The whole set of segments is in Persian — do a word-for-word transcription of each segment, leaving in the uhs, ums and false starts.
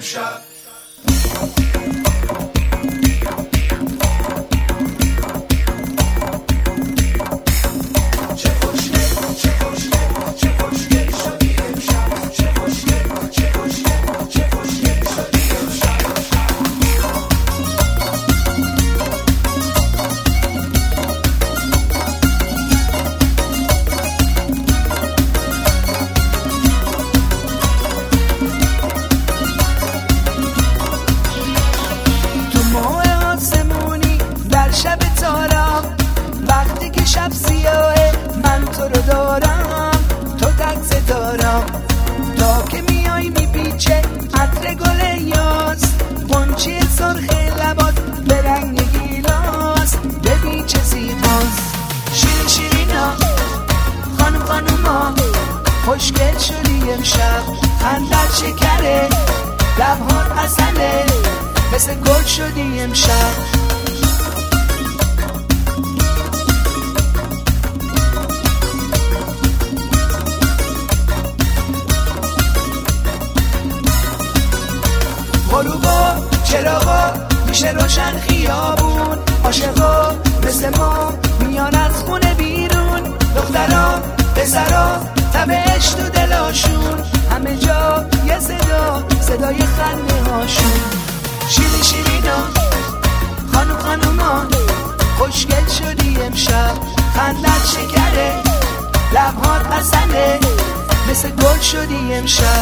امشب. شب تارم وقتی که شب سیاهه من تو رو دارم، تو تک دارم تا که میای میپیچه عطر گل یاس، قنچه سرخ لبات به رنگ گیلاس، ببین چه زیباست. شیرین شیرینا خانم خانوما خوشگل شدی امشب، خندت شکره لبهات عسله مثل گل شدی امشب. غروبا چراغا میشه روشن خیابون، عاشقا مثل ما میان از خونه بیرون، دخترا پسرا تب عشق تو دلاشون، همه جا یه صدا صدای خنده هاشون. شیرین شیرینا خانم خانوما خوشگل شدی امشب، خندت شکره لبهات عسله مثل گل شدی امشب.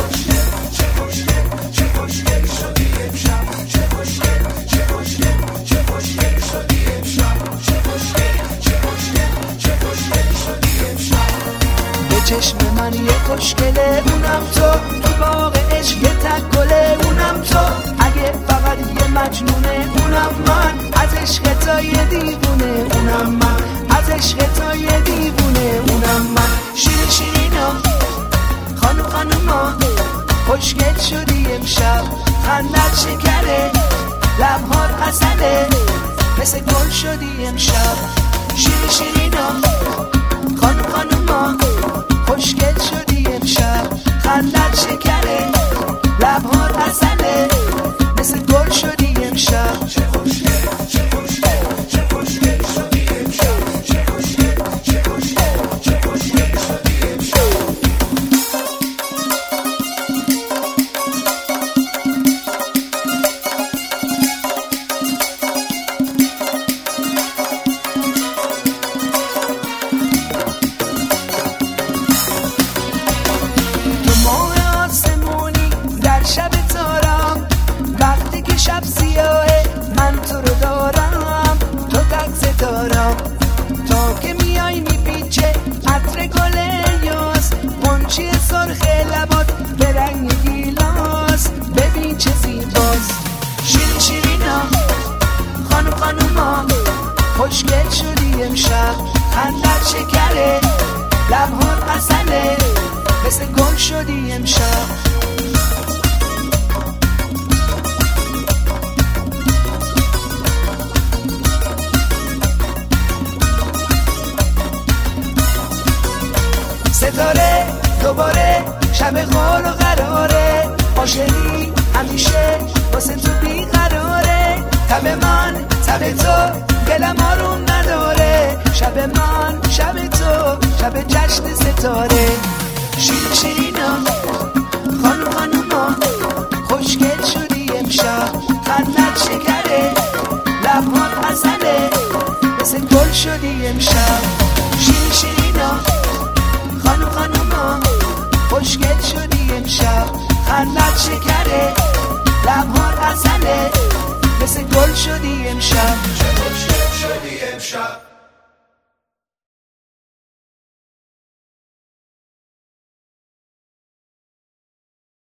چشم من یه خوشگله اونم تو، تو باغ عشق یه تک گله اونم تو، اگه فقط یه مجنونه اونم من، از عشق تا یه دیوونه اونم من، از عشق تا یه دیوونه اونم من. شیرین شیرینا خانم خانوما خوشگل شدی امشب، خندت شکره لبهات عسله مثل گل شدی امشب. شیرین شیرینا خانم خانوما خوشگل شدی امشب، خندت شکره لبهات عسله مثل گل شدی امشب. چه خوشگل چه خوشگل چه خوشگل شدی امشب، چه خوشگل چه خوشگل چه خوشگل شدی امشب. شب تارم وقتی که شب سیاهه من تو رو دارم، تو تک دارم تا که میای میپیچه عطر گل یاس، قنچه سرخ لبات به رنگ گیلاس، ببین چه زیباست. شیرین شیرینا خانم خانوما خوشگل شدی امشب، خندت شکره لبهات عسله مثل گل شدی امشب. ستاره دوباره شب غار و قراره، عاشقی همیشه واسه تو بیقراره، تب من تب تو دلم آروم نداره، شب من شب تو شب جشن ستاره. شیرین شیرینا خانم خانوما خوشگل شدی امشب، خندت شکره لبهات عسله مثل گل شدی امشب. شیرین شیرینا خانم خانوما خوشگل شدی امشب، خندت شکره لبهات عسله مثل گل شدی امشب. چه خوشگل شدی امشب.